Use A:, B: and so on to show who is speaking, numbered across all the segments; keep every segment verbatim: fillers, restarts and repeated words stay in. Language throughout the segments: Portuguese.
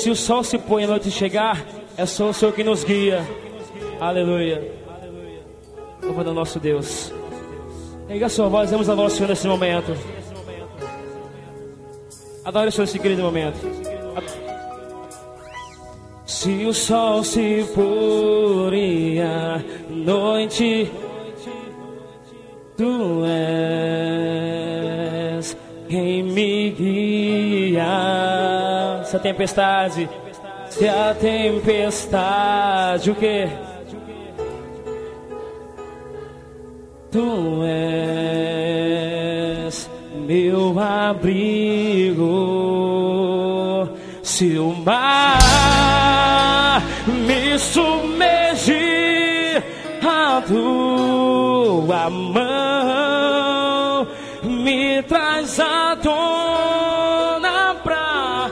A: se o sol se põe e a noite chegar, é só o Senhor que nos guia. Aleluia. Louvado ao nosso Deus. Erga a sua voz, vamos louvar o Senhor nesse momento. Adore o Senhor nesse querido momento. Se o sol se pôr e a noite, tu és quem me guia. Se a tempestade, se a tempestade, o que? Tu és meu abrigo. Se o mar me submergir, a tua mão me traz à tona pra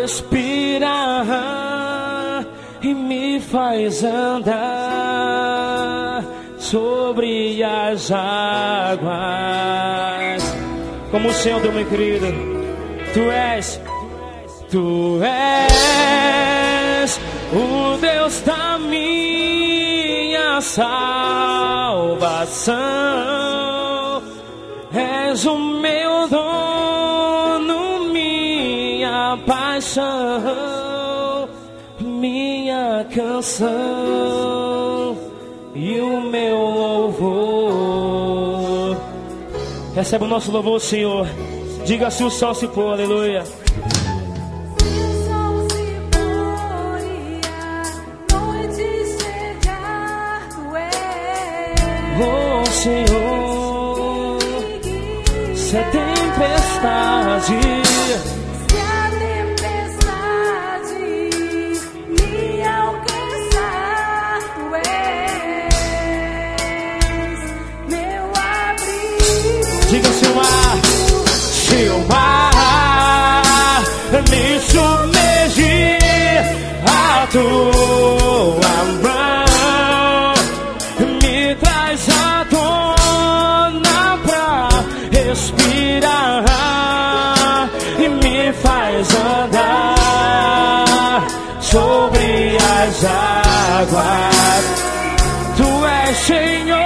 A: respirar e me faz andar sobre as águas. Como o Senhor, Deus meu querido, tu és, tu és o Deus da minha salvação. És o meu dono, minha paixão, minha canção e o meu louvor. Recebe o nosso louvor, Senhor. Diga se o sol se pôr, aleluia. Oh Senhor, se a tempestade,
B: se a tempestade me alcançar, tu és meu abrigo.
A: diga se o mar, se o mar me submergir, a tua mão respirar e me faz andar sobre as águas. Tu és Senhor,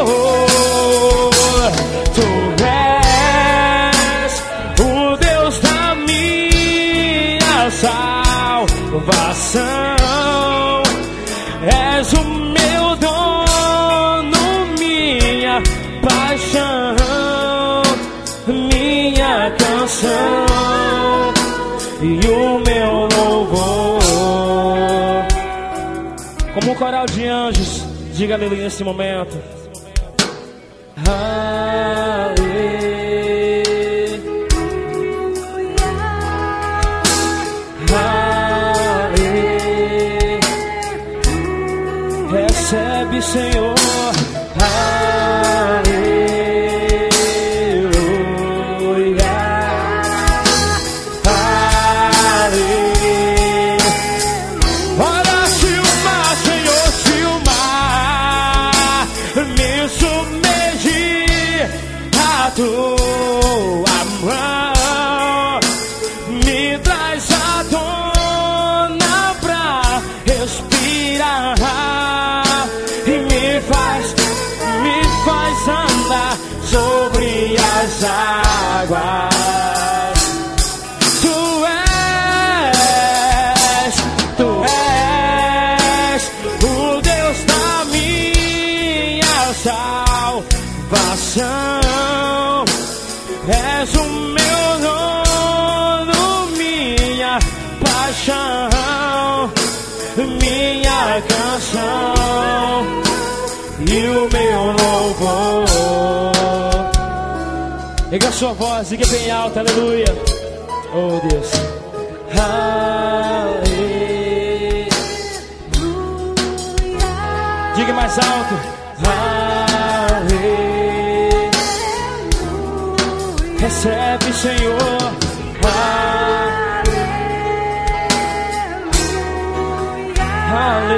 A: tu és o Deus da minha salvação. És o meu dono, minha paixão, minha canção e o meu louvor. Como um coral de anjos, diga aleluia nesse momento. Aleluia, aleluia. Recebe, Senhor. Aleluia. Tua mão me traz à tona pra respirar e me faz, me faz andar sobre as águas. Tu és, tu és o Deus da minha salvação. És o meu dono, minha paixão, minha canção e o meu louvor. Erga a sua voz, diga bem alta, aleluia. Oh Deus. Aleluia. Diga mais alto. Aleluia. Recebe, Senhor. Aleluia.